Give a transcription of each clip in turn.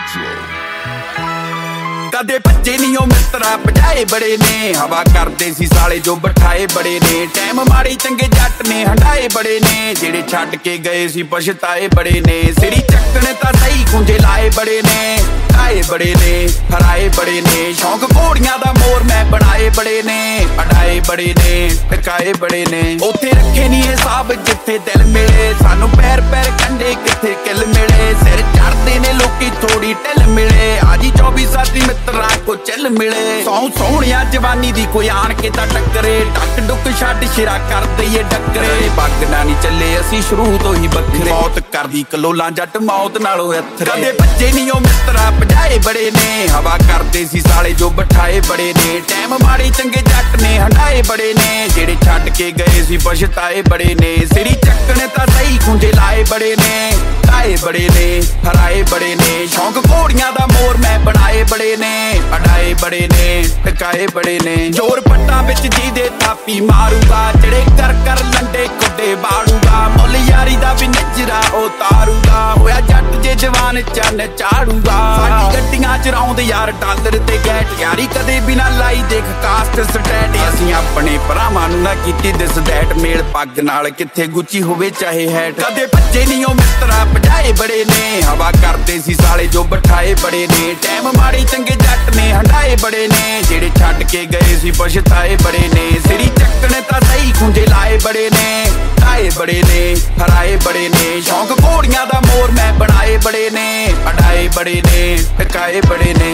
कदे भज्जे नहीं ओ मित्रा भजाए बड़े ने हवा करदे सी साले जो बिठाए बड़े ने टाइम माड़े चंगे जट ने हंडाए बड़े ने जेड़े छड्ड के गए सी पछताए बड़े ने सिरी चक्कने तां सही खुंजे लाए बड़े ने आए बड़े ने हराए बड़े ने शौक घोड़ियां दा मोर मैं बनाए बड़े ने अड़ाए बड़े ने टकाए बड़े ने उत्थे रखे नहीं हिसाब जिथे दिल मिले सानू पैर पैर कंडे किथे किल मिले सिर चढ़दे ने लोकी थोड़ी ढिल मिले आजी 24 साथी मित्रा को चिल मिले सौ सोहणिया जवानी दी कोई आण के तां टक्करे टक डुक छड्ड शिरा कर दईए डक्करे बगना नहीं चले असी शुरू तो ही बखरे मौत करदी कलोलां जट मौत नालों अथरे कदे भज्जे नहीं ओ मित्रा भजाए बड़े ने हवा करदे सी साले जो बिठाए बड़े ने टाइम माड़े चंगे जट ने हंडाए बड़े ने जेड़े छड्ड के गए सी पछताए बड़े ने सिरी चक्कने तां सही खुंजे लाए बड़े ने आए बड़े ने हराए बड़े ने शौक घोड़ियां दा मोर मैं बनाए बड़े ने अड़ाए बड़े ने टकाए बड़े ने जोर पट्टां विच जी दे थापी मारूगा जड़े कर कर लंडे खुडे बाड़ूगा मुल यारी दा भी नजरा उतारूगा होया जट जे जवान चन चाड़ूगा साडी गड्डियां च रौंद यार डॉलर ते गैट यारी कदे भी ना लाई देख कास्ट स्टैट असीं अपने भरावां नूं ना कीती दिस दैट मेल पग नाल किथे गुच्ची होवे चाहे हैट कदे भज्जे नहीं ओ मित्रा भजाए बड़े ने हवा करदे सी साले जो बिठाए बड़े ने टाइम माड़े चंगे जट ने हंडाए बड़े ने जेड़े छड्ड के गए सी पछताए बड़े ने सिरी चक्कने तां सही खुंजे लाए बड़े ने आए बड़े ने हराए बड़े ने शौक घोड़ियां दा मोर मैं बनाए बड़े ने अड़ाए बड़े ने टकाए बड़े ने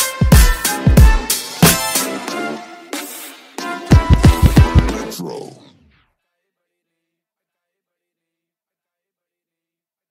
Roll.